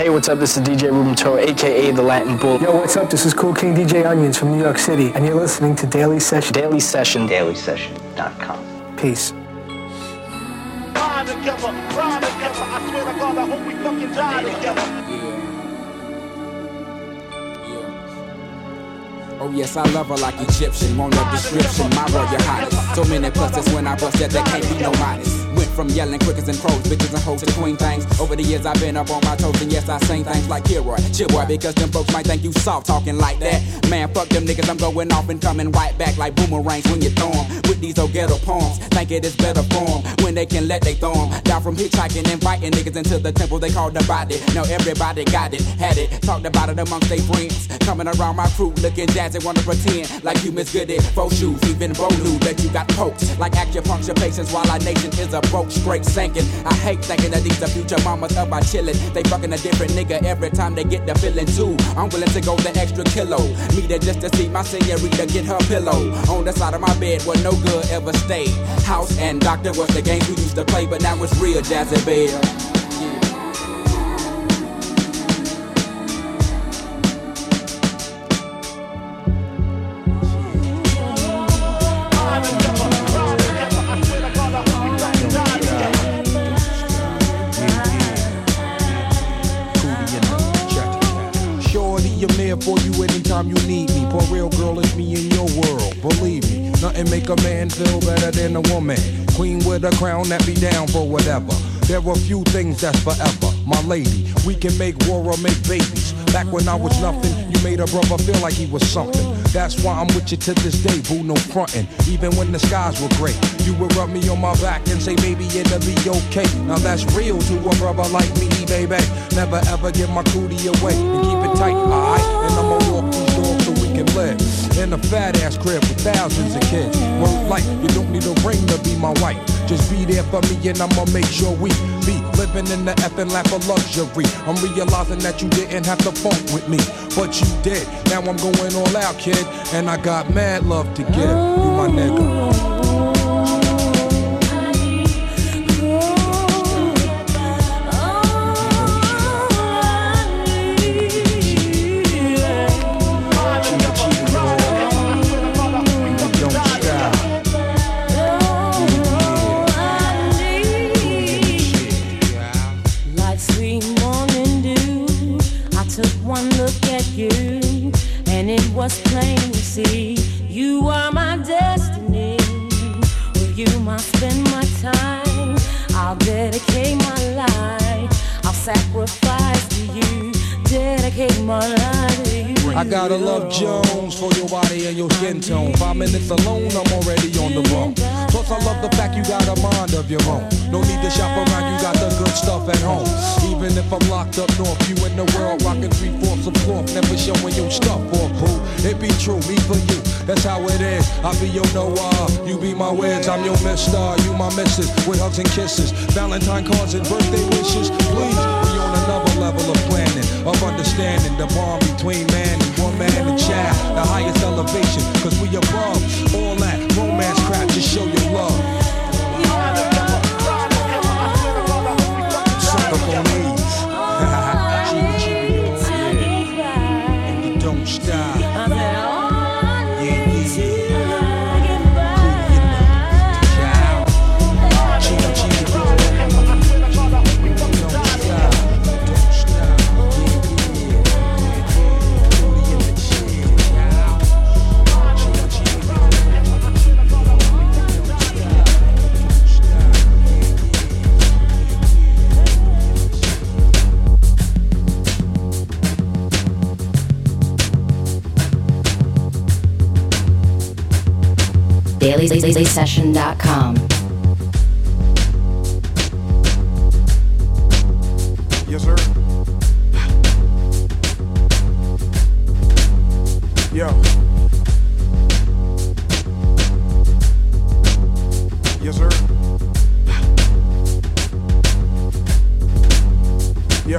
Hey, what's up? This is DJ Ruben Toro, a.k.a. The Latin Bull. Yo, what's up? This is Cool King DJ Onions from New York City, and you're listening to Daily Session. Daily Session. DailySession.com. Peace. Ride together, I swear to God, I hope we fucking die together. Oh yes, I love her like Egyptian, want no description, my royal highness. So many pluses when I bust that there can't be no minus. Went from yelling quickers and pros, bitches and hoes to queen things. Over the years I've been up on my toes, and yes I sing things like Kilroy, chill boy, because them folks might think you soft talking like that. Man, fuck them niggas, I'm going off and coming right back like boomerangs when you throw 'em. With these old ghetto poems, think it is better form when they can let they throw 'em. Down from hitchhiking, inviting niggas into the temple they call the body. Now everybody got it, had it, talked about it amongst their friends. Coming around my crew, looking jazzy, wanna pretend like you miss good at faux shoes, even bro knew that you got poked. Like acupuncture patients while our nation is a broke, straight sinking. I hate thinking that these are future mamas up by chillin'. They fucking a different nigga every time they get the feeling too. I'm willing to go the extra kilo. Me there just to see my senorita get her pillow. On the side of my bed where no good ever stayed. House and doctor was the games we used to play, but now it's real Jazzy Bell. For you anytime you need me. For real, girl, it's me in your world. Believe me, nothing make a man feel better than a woman. Queen with a crown that be down for whatever. There are few things that's forever. My lady, we can make war or make babies. Back when I was nothing, you made a brother feel like he was something. That's why I'm with you to this day, boo, no frontin'. Even when the skies were gray, you would rub me on my back and say, baby, it'll be okay. Now that's real to a brother like me, baby. Never ever give my cootie away and keep it tight, alright? And I'ma walk these dogs so we can live in a fat ass crib with thousands of kids. Word life, you don't need a ring to be my wife. Just be there for me and I'ma make sure we be living in the effing lap of luxury. I'm realizing that you didn't have to funk with me, but you did. Now I'm going all out, kid, and I got mad love to give. You my nigga. Was plain to see you are my destiny. With you must spend my time. I'll dedicate my life. I'll sacrifice to you. Dedicate my life to you. I gotta love Jones for your body and your skin tone. 5 minutes alone, I'm already on the road. Plus I love the fact you got a mind of your own. No need to shop around, you got the good stuff at home. Even if I'm locked up north, you in the world rocking 3/4 of cloth, never showing your stuff off, boo. It be true, me for you, that's how it is. I be your Noah, you be my Wiz, I'm your mister, you my missus, with hugs and kisses, Valentine cards and birthday wishes. Please, we on another level of planning, of understanding the bond between man and woman and child, the highest elevation, cause we above all that romance crap, just show your love. Suck up on these. And you don't stop. DailySession.com. Yes, sir. Yo. Yes, sir. Yo.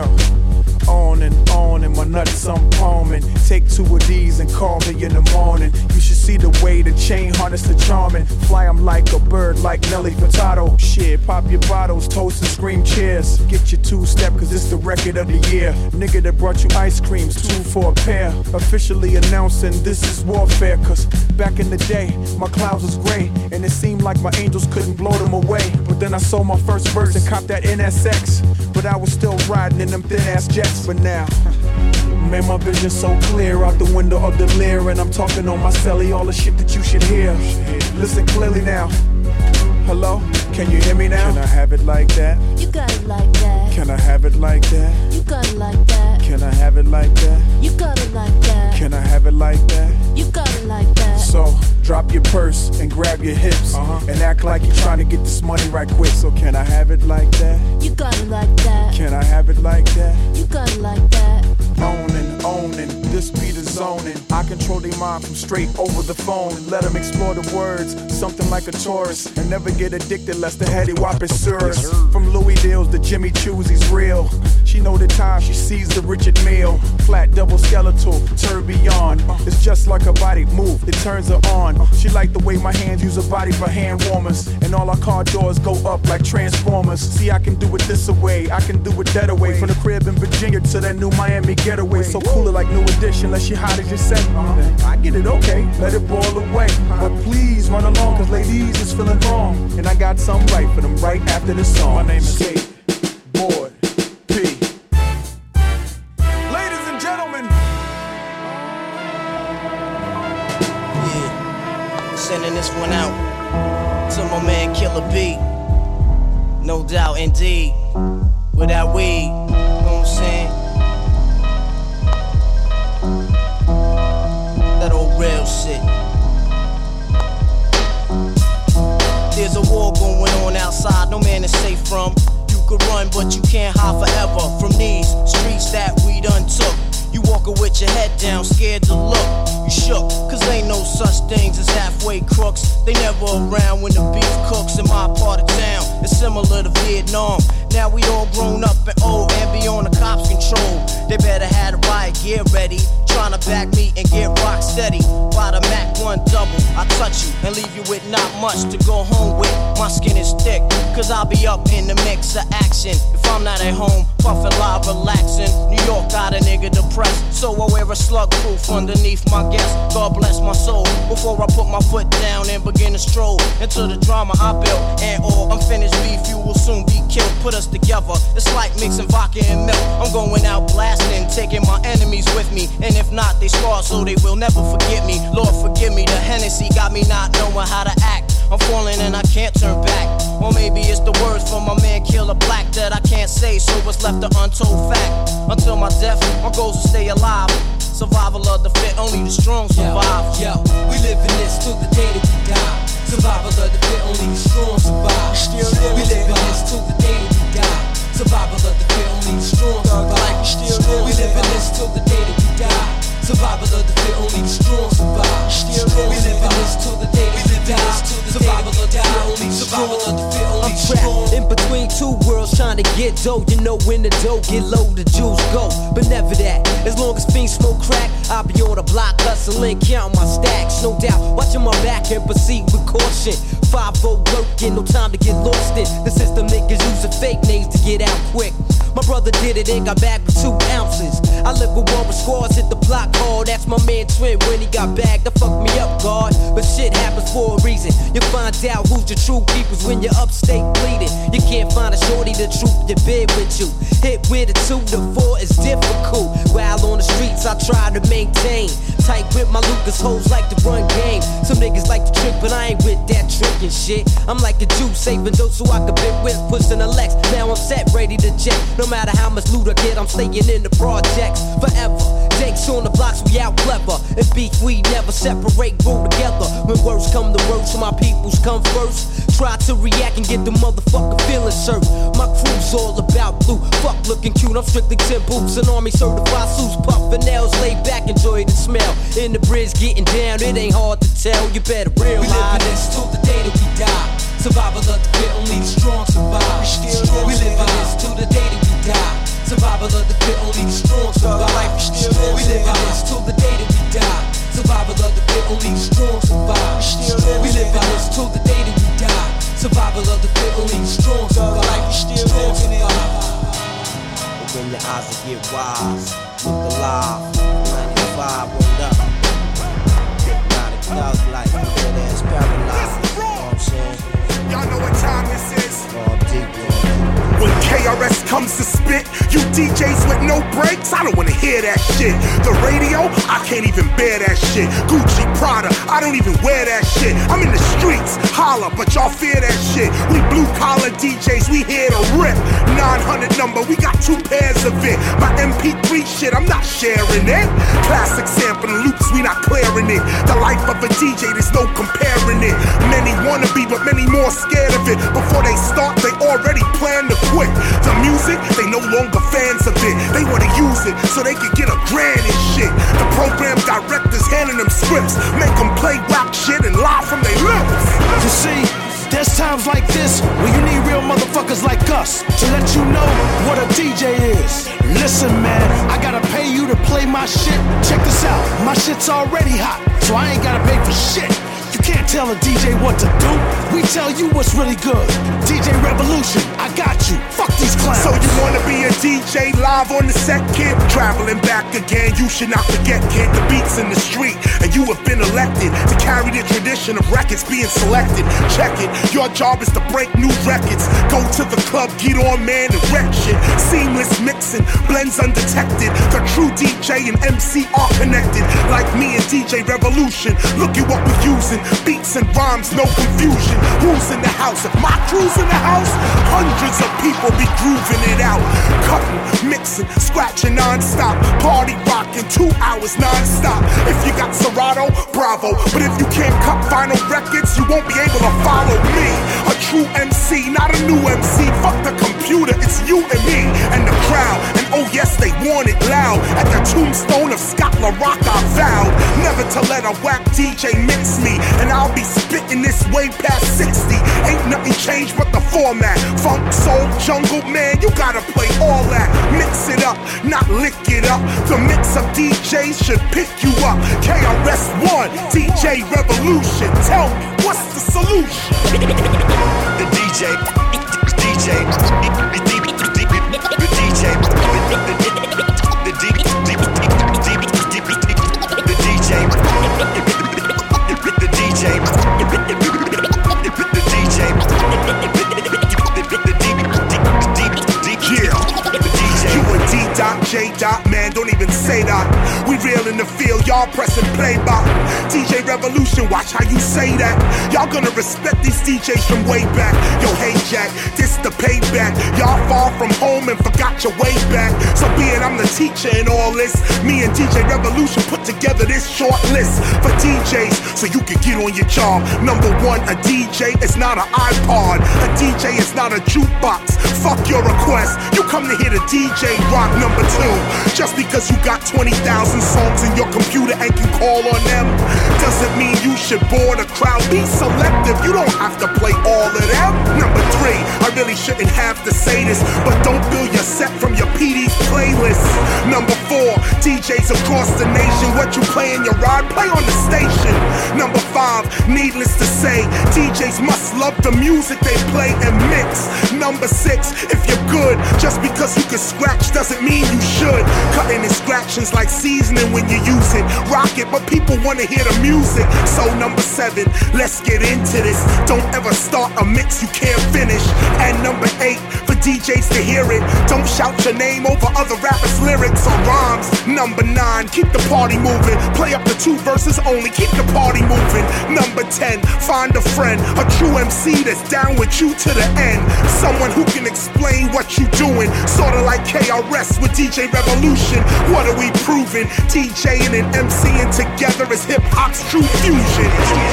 On and my nuts I'm palming. Take 2 of these and call me in the morning. You should see the way the chain harness the charming. Fly 'em like a bird, like Nelly Furtado. Shit, pop your bottles, toast and scream cheers. Get your two-step, cause it's the record of the year. Nigga that brought you ice creams, 2 for a pair. Officially announcing this is warfare. Cause back in the day, my clouds was gray. And it seemed like my angels couldn't blow them away. But then I sold my first verse and copped that NSX. But I was still riding in them thin-ass jets. But now, man, my vision so clear out the window of the Lear. And I'm talking on my celly, all the shit that you should hear. Listen clearly now. Hello? Can you hear me now? Can I have it like that? You got it like that. Can I have it like that? You got it like that. Can I have it like that? You got it like that. Can I have it like that? You got it like that. So, drop your purse and grab your hips. And act like you're trying to get this money right quick. So can I have it like that? You got it like that. Can I have it like that? You got it like that. Owning, this be the zoning. I control their mind from straight over the phone. Let them explore the words, something like a tourist. And never get addicted lest the heady whop is serious. From Louis Deals to Jimmy Choo's, he's real. She know the time she sees the Richard Mille. Flat double skeletal, tourbillon. It's just like her body move, it turns her on. She like the way my hands use her body for hand warmers. And all our car doors go up like Transformers. See, I can do it this away, I can do it that away. From the crib in Virginia to that new Miami getaway. So cooler like New Edition, unless she hot as you say. I get it, okay, let it boil away. But please run along, cause ladies is feeling wrong. And I got something right for them right after this song. My name is Kate Boyd P. Ladies and gentlemen. Yeah, sending this one out to my man Killer B. No doubt, indeed. Without weed, you know what I'm saying? That old real shit. There's a war going on outside, no man is safe from. You could run, but you can't hide forever from these streets that we done took. You walking with your head down, scared to look. You shook, cause ain't no such things as halfway crooks. They never around when the beef cooks in my part of town. It's similar to Vietnam. Now we all grown up and old and beyond the cops' control. They better have the riot gear ready. Tryna back me and get rock steady. By the Mac 1 double, I touch you and leave you with not much to go home with. My skin is thick, cause I'll be up in the mix of action. If I'm not at home, puffin' live, relaxing. New York got a nigga depressed, so I wear a slug proof underneath my guest. God bless my soul, before I put my foot down and begin to stroll into the drama I built. And all unfinished beef, you will soon be killed. Put us together, it's like mixing vodka and milk. I'm going out blasting, taking my enemies with me. And if not, they scarred so they will never forget me. Lord forgive me, the Hennessy got me not knowing how to act. I'm falling and I can't turn back. Or maybe it's the words from my man Killer Black that I can't say, so it's left an untold fact. Until my death, my goals will stay alive. Survival of the fit, only the strong survive. Yo, we live in this till the day that we die. Survival of the fit, only the strong survive. We live in this till the day that we die. Survival of the fit, only the strong survive. We live in this till the day that we die. Survival of the fit, only the strong survive. We live in this till the day that we die. Survival of the fit, only the survival of the fit, only the strong. In between two worlds trying to get dough. You know when the dough get low, the Jews go. But never that. As long as fiends smoke crack, I'll be on the block hustling, counting my stacks. No doubt, watching my back and proceed with caution. 5-0 working, no time to get lost in. The system niggas using fake names to get out quick. My brother did it and got back with 2 ounces. I live with one with squads, hit the block hard. That's my man Twin when he got bagged. That fucked me up, God. But shit happens for a reason. You find out who's your true peoples when you're upstate bleeding. You can't find a shorty to troop your bed with you. Hit with a 2 to 4 is difficult. While on the streets I try to maintain. Tight with my Lucas, hoes like to run game. Some niggas like to trick, but I ain't with that trickin' shit. I'm like a Jew, saving those so I can bit with, pushing a Lex. Now I'm set, ready to jet. No matter how much loot I get, I'm staying in the projects forever. Jakes on the blocks, we out clever. And beef, we never separate, grow together. When words come to words, my peoples come first. Try to react and get the motherfucking feelings hurt. My crew's all about blue, fuck looking cute. I'm strictly 10 boots, an army certified suits, puffin' nails, laid back, enjoy the smell. In the bridge, getting down, it ain't hard to tell. You better realize we live in this till the day that we die. Survival of the fit, only the strong survive. We live in this till the day that we die. Survival of the fit, only the strong survive. We live in this till the day that we die. Survival of the fit, only the strong open your eyes and get wise. Look alive, 95, word up. Hypnotic thug life, good ass paralyzed. You know what I'm saying? Y'all know what time this is. Fall deep, When KRS comes to spit, you DJs with no breaks, I don't wanna hear that shit. The radio, I can't even bear that shit. Gucci, Prada, I don't even wear that shit. I'm in the streets, holla, but y'all fear that shit. We blue collar DJs, we here to rip. 900 number, we got 2 pairs of it. My MP3 shit, I'm not sharing it. Classic sampling loops, we not clearing it. The life of a DJ, there's no comparing it. Many wanna be, but many more scared of it. Before they start, they already plan to quit. The music, they no longer fans of it. They wanna use it so they can get a grand and shit. The program directors handing them scripts, make them play rap shit and lie from their lips. You see, there's times like this where you need real motherfuckers like us to let you know what a DJ is. Listen, man, I gotta pay you to play my shit. Check this out, my shit's already hot, so I ain't gotta pay for shit. You can't tell a DJ what to do. We tell you what's really good. DJ Revolution, I got you. Fuck these clowns. So you wanna be a DJ live on the set, kid? Traveling back again, you should not forget, kid. The beats in the street, and you have been elected to carry the tradition of records being selected. Check it, your job is to break new records. Go to the club, get on, man, and wreck shit. Seamless mixing, blends undetected. The true DJ and MC are connected. Like me and DJ Revolution, look at what we're using. Beats and rhymes, no confusion. Who's in the house? If my crew's in the house, hundreds of people be grooving it out. Cutting, mixing, scratching non-stop. Party rocking 2 hours non-stop. If you got Serato, bravo. But if you can't cut vinyl records, you won't be able to follow me. A true MC, not a new MC. Fuck the computer, it's you and me and the crowd. And oh yes, they want it loud. At the tombstone of Scott LaRock, I vowed never to let a whack DJ mix me. And I'll be spitting this way past 60. Ain't nothing changed but the format. Funk, soul, jungle, man, you gotta play all that. Mix it up, not lick it up. The mix of DJs should pick you up. KRS-One, DJ Revolution. Tell me, what's the solution? The DJ, the DJ, the J-Dot, man, don't even say that. We real in the field, y'all pressing play by. DJ Revolution, watch how you say that. Y'all gonna respect these DJs from way back. Yo, hey Jack, this the payback. Y'all far from home and forgot your way back. So being I'm the teacher in all this, me and DJ Revolution put together this short list for DJs so you can get on your job. Number 1, a DJ is not an iPod. A DJ is not a jukebox. Fuck your request, you come to hear the DJ rock. Number 2, just because you got 20,000 songs in your computer and can call on them doesn't mean you should bore the crowd. Be selective, you don't have to play all of them. Number 3, I really shouldn't have to say this, but don't build your set from your PD's playlist. Number 4, DJs across the nation, what you play in your ride, play on the station. Number 5, needless to say, DJs must love the music they play and mix. Number 6, if you're good, just because you can scratch doesn't mean you should. Cutting and scratching's like seasoning when you use it. Rock it, but people wanna hear the music. So number 7, let's get into this. Don't ever start a mix you can't finish. And number 8, for DJs to hear it, don't shout your name over other rappers' lyrics or rhymes. Number 9, keep the party moving. Play up the 2 verses only, keep the party moving. Number 10, find a friend, a true MC that's down with you to the end. Someone who can explain what you doing, sorta like KRS with DJ Revolution. What are we proving? DJing and MCing together is hip-hop's true fusion.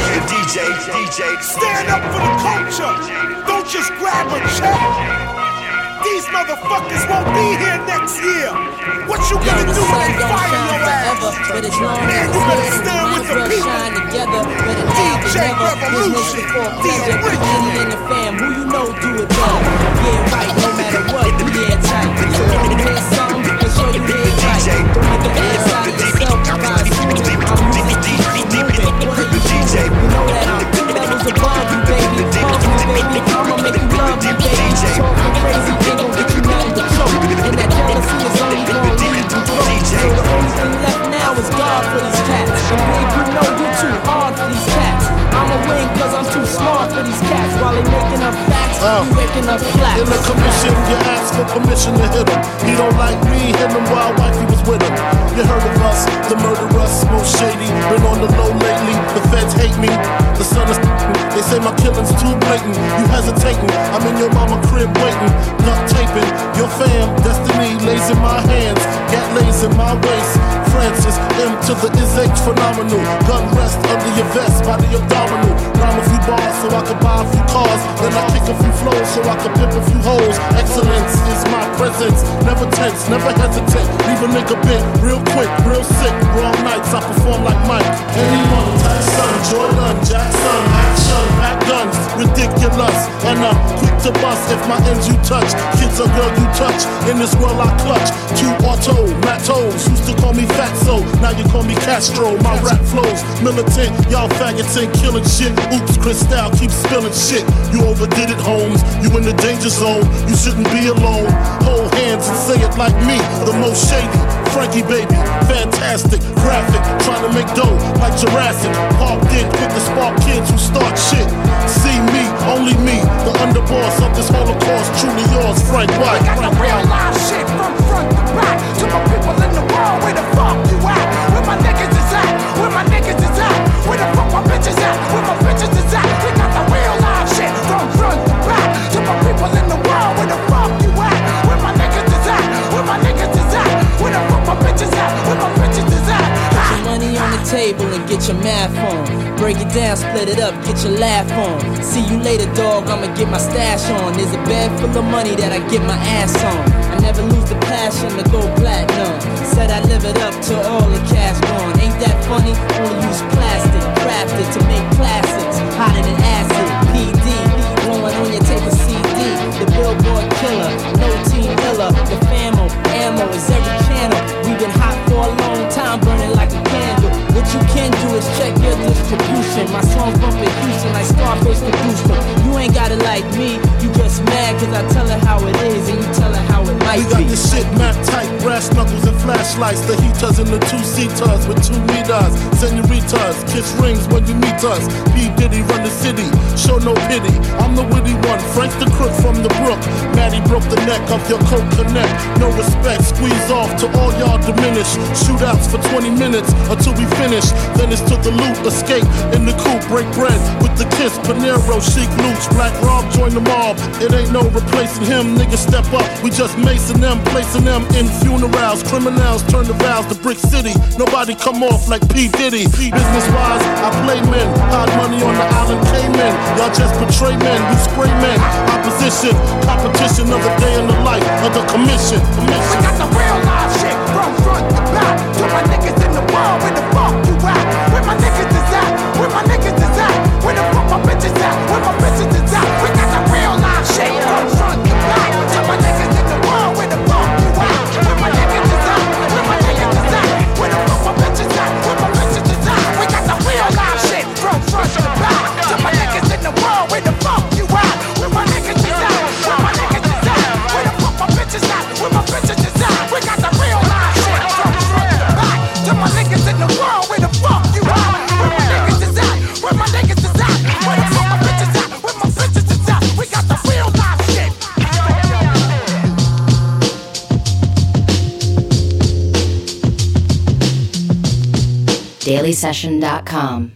DJ, stand up for the culture. Don't just grab a check. These motherfuckers won't be here next year. What you gonna do when they fire your ass? Man, you better stand with the people. DJ Revolution, the original. Who you know do it better? Yeah, right, no matter what, yeah, tight. So let me hear something and show you hear it right. Don't make an ass out of yourself, guys. I'm moving, what are you doing? You know that I'm 2 levels above you, baby. Love you, baby. I'ma make you love me, baby. Talking crazy, ain't gon' get you mad at the choke. And that jealousy mission to hit him. He don't like me, hit him while wifey was with him. You heard of us, the murderers, most shady. Been on the low lately, the feds hate me. The son is they say my killing's too blatant. You hesitating, I'm in your mama crib waiting. Duct taping, your fam, destiny lays in my hands. Gat lays in my waist. Francis, M to the is-H phenomenal. Gun rest under your vest, by the abdominal. Rhyme a few bars so I could buy a few cars. Then I kick a few flows so I could pimp a few hoes. Excellence is my presence. Never tense, never hesitate. Leave a nigga bit, real quick, real sick. Wrong nights, I perform like Mike. Anyone, Tyson, Jordan, Jackson, action, back guns, ridiculous. And I'm quick to bust if my ends you touch. Kids or girl you touch. In this world I clutch. Two auto, Matos, used to call me Fatso. Now you call me Castro. My rap flows militant. Y'all faggots ain't killing shit. Oops, Cristal keeps spilling shit. You overdid it, Holmes. You in the danger zone. You shouldn't be alone. Hold hands and say it like me. The most shady. Frankie baby, fantastic, graphic, trying to make dough like Jurassic. Park did, quick to spark kids who start shit. See me, only me, the underboss of this Holocaust, truly yours, Frank White. We got the real live shit from front to back. To my people in the world, where the fuck you at? Where my niggas is at? Where my niggas is at? Where the fuck my bitches at? Where my bitches is at? We got the real live shit from front to back. To my people in the world, where the fuck you at? Where my niggas is at? Where my niggas is at? Where the fuck my bitches at? Where my bitches is at? Put your money on the table and get your math on. Break it down, split it up, get your laugh on. See you later, dog, I'ma get my stash on. There's a bed full of money that I get my ass on. I never lose the passion to go platinum. Said I live it up till all the cash gone. Ain't that funny? Only use plastic, crafted to make classics. Hotter than acid, PD, blowing on your tape of CD. The Billboard killer, no team killer. The famo, ammo is every channel. We've been hot for a long time, burning like a candle. What you can do is check your distribution. My songs bump in Houston like Scarface to Houston. You ain't got it like me, you just mad cause I tell her how it is and you tell her how it might be. We got this shit map tight, brass knuckles and flashlights. The heaters and the two-seaters with 2 meters. Senoritas, kiss rings when you meet us. P. Diddy run the city, show no pity. I'm the witty one, Frank the crook from the brook. Maddie broke the neck of your coke connect. No respect, squeeze off to all y'all diminish. Shootouts for 20 minutes until we finish. Then it's to the loot, escape in the coupe, break bread with the kiss. Panero, Chic Luch, Black Rob join the mob. It ain't no replacing him, niggas step up. We just macing them, placing them in funerals. Criminals turn the vows to Brick City. Nobody come off like P. Diddy. Business wise, I play men. Hide money on the island Cayman. Y'all just portray men, we spray men. Opposition, competition of the day in the life of the commission. We got the real live shit from front to back. To my niggas in the world, where the fuck you at? Where my niggas is at? Where my niggas is at? Where the fuck my bitches at? Where my bitches is at? We got the real live shit from front to back. To my niggas in the world, where the fuck you at? Where my niggas is at? Where my niggas is at? Where the fuck my bitches at? Where my bitches is at? We got the real live shit from front to back. To my niggas in the world, where the fuck you at? Where my niggas is at? Where my niggas is at? Where the fuck my bitches at? Where my bitches is at? We got the real live shit from front to back. To my niggas in the world, where the fuck you at? Where my niggas is at? Where my niggas is at? Where the fuck my bitches at? Where my bitches is at? We got the real live shit. DailySession.com.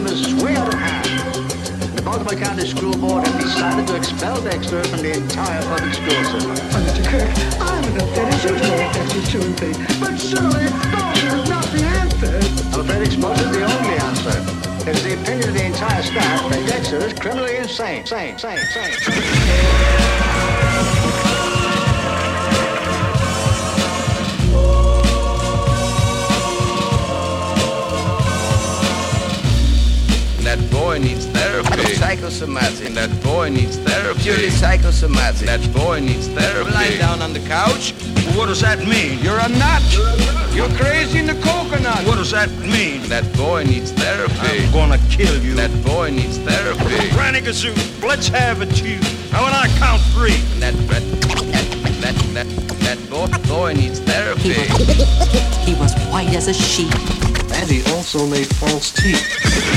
system is way out of hand. The Baltimore County School Board has decided to expel Dexter from the entire public school system. Mr. Kirk, I'm as upset as you to that you shouldn't be. But surely expulsion is not the answer. I'm afraid expulsion is the only answer. It's the opinion of the entire staff that Dexter is criminally insane. That boy needs therapy. Psychosomatic. That boy needs therapy. Purely psychosomatic. That boy needs therapy. Lying down on the couch. What does that mean? You're a nut. You're crazy in the coconut. What does that mean? That boy needs therapy. I'm gonna kill you. That boy needs therapy. Granny Gazoo, let's have it, you. Now when I count 3. That boy needs therapy. He was white as a sheet. And he also made false teeth.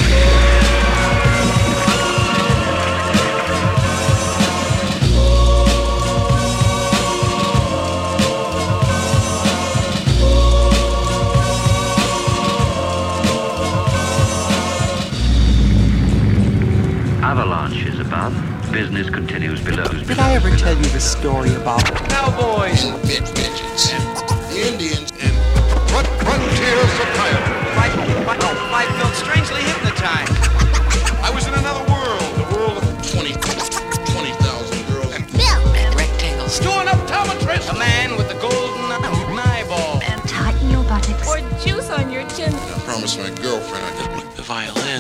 Avalanche is above. Business continues below. Did I ever tell you the story about cowboys, midgets, the Indians, and frontier society? I felt strangely hypnotized. I was in another world, the world of 20,000 girls. and rectangles? Doing optometrist. A man with the golden eyeball. And tighten your buttocks. Or juice on your chin. I promised my girlfriend I'd just... The violin.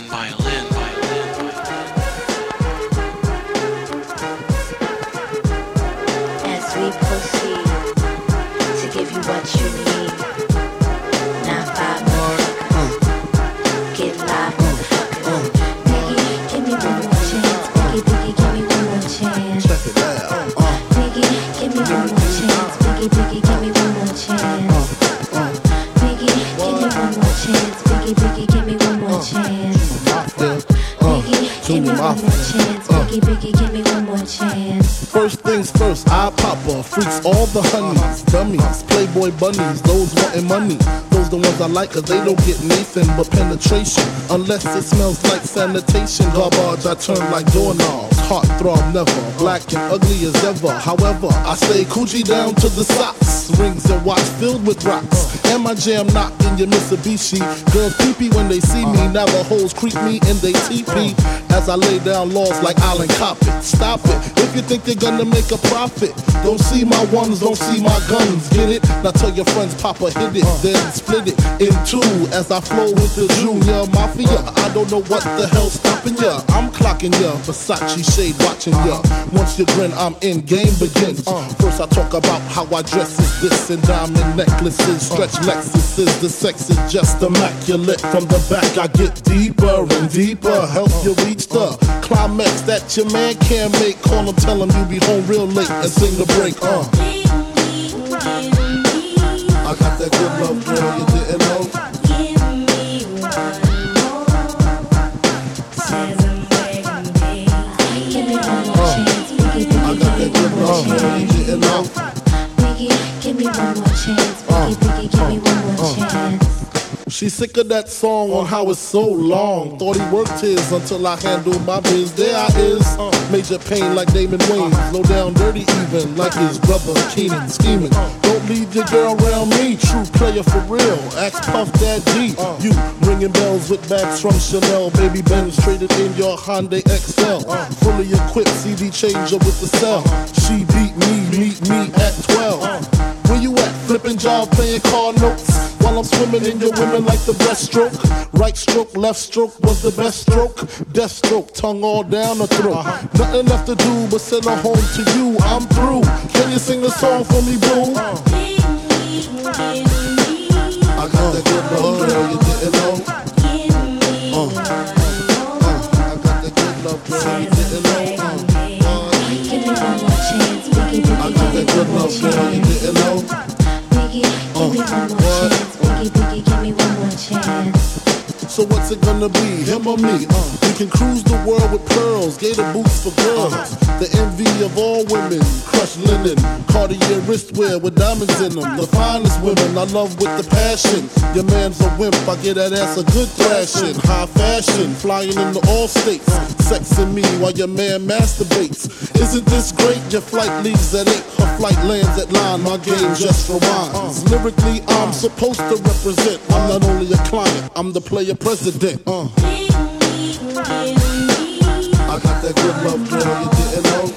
As we proceed to give you what you need. Now 5 more. Get live, motherfucker. Biggie, give me one more chance. Biggie, give me one more chance. Check it out. Biggie, give me one more chance. Biggie, give me one more chance. Biggie, give me one more chance. Biggie, give me one more chance. Biggie, give me one more chance. Biggie, give me one more chance. First things first, I pop her. Freaks all the honeys, dummies, playboy bunnies, those wanting money. Those the ones I like cause they don't get Nathan but penetration. Unless it smells like sanitation. Garbage, I turn like doorknobs. Heart throb never, black and ugly as ever. However, I stay coochie down to the socks. Rings and watch filled with rocks. And my jam knocked in your Mitsubishi. Girls peepee when they see me. Navajos creep me and they teepee. As I lay down laws like Island Coppet. Stop it, if you think they're gonna make a profit. Don't see my ones, don't see my guns, get it? Now tell your friends Papa hit it, then split it in 2. As I flow with the Junior Mafia. I don't know what the hell's stopping ya. I'm clocking ya, Versace shade watching ya. Once you grin, I'm in, game begins. First I talk about how I dress is this. And diamond necklaces, stretch Lexuses. The sex is just immaculate. From the back I get deeper and deeper. Help you reach the climax that your man can't make. Call him, tell him you be home real late and sing the break. I got that good love, girl, you didn't know. I got that good love, girl, you didn't know. Biggie, give me one more chance. Biggie, give me one more chance. She's sick of that song on how it's so long. Thought he worked his until I handled my biz. There I is, major pain like Damon Wayans. Low down dirty even like his brother Keenan scheming. Don't leave your girl around me, true player for real. Ask Puff Dad G. You ringing bells with bags from Chanel. Baby Benz traded in your Hyundai XL. Fully equipped CD changer with the cell. She beat me, meet me at 12. Where you at? Flipping job, playing car notes. While I'm swimming in your women like the breaststroke. Right stroke, left stroke was the best stroke. Death stroke, tongue all down the throat. Nothing left to do but send her home to you. I'm through. Can you sing a song for me, boo? I got that good love, girl, you didn't know. I got that good love, girl, you didn't know. I got that good love, girl, you didn't know. Biggie, give me one more chance. Biggie, give me one more chance. So what's What's it gonna be, him or me? We can cruise the world with pearls, gator boots for girls. The envy of all women, crushed linen, Cartier wristwear with diamonds in them. The finest women I love with the passion. Your man's a wimp, I get that ass a good thrashing. High fashion, flying into all states. Sexing me while your man masturbates. Isn't this great? Your flight leaves at 8, her flight lands at 9. My game just rewinds. Lyrically, I'm supposed to represent. I'm not only a client, I'm the player president. I got that good love, girl, you didn't know.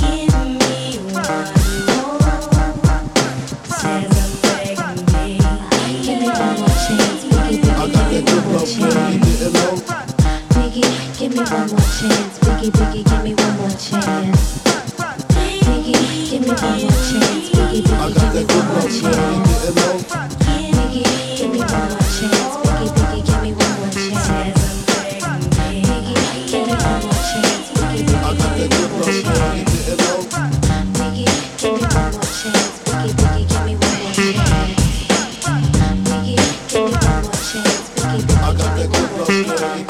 I got that good love, girl, you didn't know. Biggie, give me one more chance. Biggie, Biggie, give me one more chance. Biggie, give me one more chance. Biggie, Biggie, I got that good love, girl, you didn't know. Biggie, give me one more chance. Biggie, Biggie, give me one more chance. Biggie, give me one more chance. Biggie, Biggie, I got that good love, girl, you didn't know. Biggie, give me one more chance. Biggie, Biggie, give me one more chance. Biggie, give me one more chance. Biggie, Biggie, I got that good love, girl, you didn't know.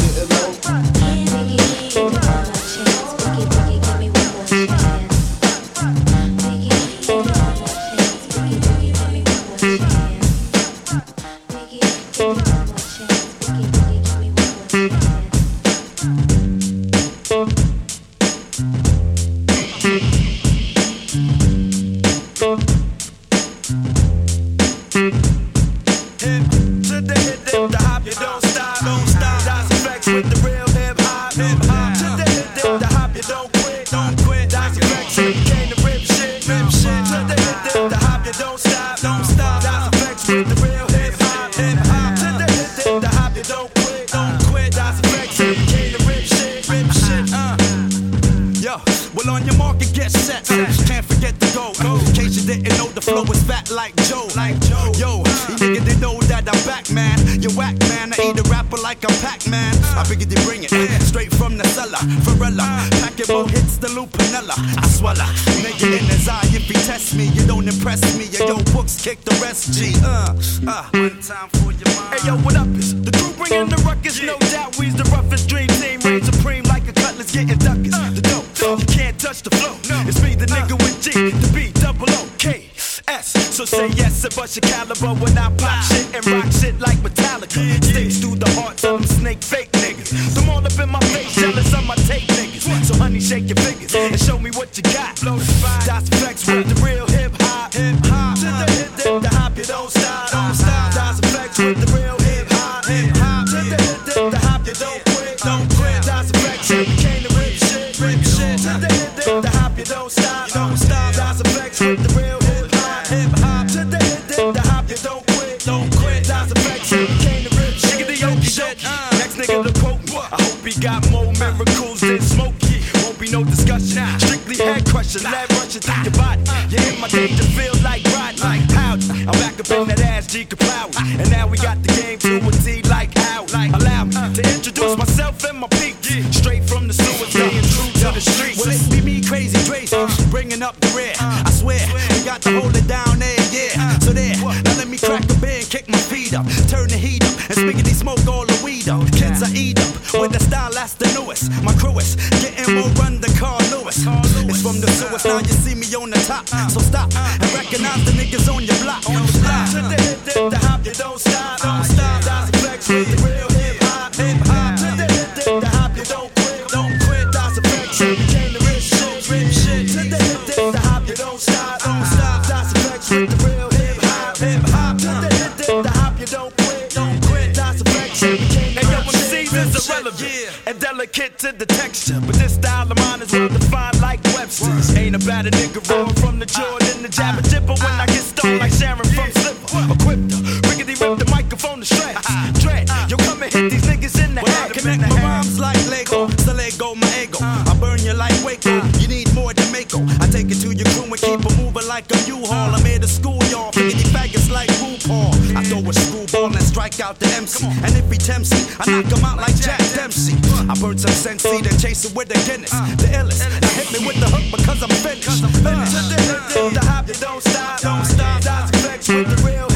One time for your mind. Hey yo, what up? Is the crew bringing the ruckus? No doubt we's the roughest dream team, reign supreme like a cutlass getting duckers. The dope, you can't touch the flow. It's me, the nigga with G, the B, double O, K, S. So say yes and bust your caliber when I pop shit and rock shit like Metallica. Sticks through the hearts of them snake fake niggas. Them all up in my face, jealous of my tape niggas. So honey, shake your fingers and show me what you got. Das Effects with the real hip hop. To the hip, the hop, you don't stop. Das Effects with the real hip hop. To the hip, the hop, you don't quit. Das Effects, we came to rip shit. To the hip, the hop, you don't stop. Das Effects with the real hip hop. To the hip, the hop, you don't quit. Das Effects, we came to rip shit. Next nigga the quote. I hope he got more miracles than Smokey. Won't be no discussion. Strictly head crushing, lead rushing through your body. You hit my danger, feel like Rodney. Howdy, I'm back up in that ass G Kapow. And now we got the game to a T like how. Allow me to introduce myself and my peak. Straight from the sewer, staying true to the streets. Well, it be me, Crazy Dre, bringing up the rear. I swear, we got to hold it down there, yeah. So there, now let me crack a beer and kick my feet up. Turn the heat up and spiggity smoke all the weed up. Kids I eat up with the style that's the newest. My crew is getting more run than Carl Lewis. It's from the sewers, now you see me on the top. So stop and recognize the niggas on your block. To the hip, the hop, you don't stop. Das Effects with the real hip hop. To the hip, the hop, you don't quit. Das Effects, we came to rip shit. To the hip, the hop, you don't stop. Das Effects with the real hip hop. To the hip, the hop, you don't quit. Das Effects, we came to rip shit. MCs is irrelevant and delicate to the texture, but this style of mine is well defined like Webster's. Ain't about a nigga rolling from the Jordan, the jabber jibber when I get stoned like Sharon from Slipper. Equipped her, riggedy rip the microphone to shreds. Dread, yo come and hit these niggas in the head. Connect my rhymes like Lego, so let go my ego. I burn you like Waco, you need more than Mako. I take it to your crew and keep it moving like a U-Haul. I'm here to school y'all, riggedy faggots like RuPaul. I throw a screwball and strike out the MC. And if he tempts me, I knock him out like Jack Dempsey. I burn some Sensi, then chase it with the Guinness. The illest, now hit me with the hook because I'm finished. To the hip, the hop, you don't stop. Das Effects with the real